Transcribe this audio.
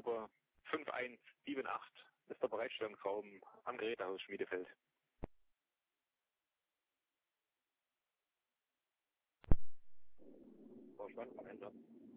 Gruppe 5178 ist der Bereitstellungsraum am Gerätehaus Schmiedefeld. Verstanden, am Ende.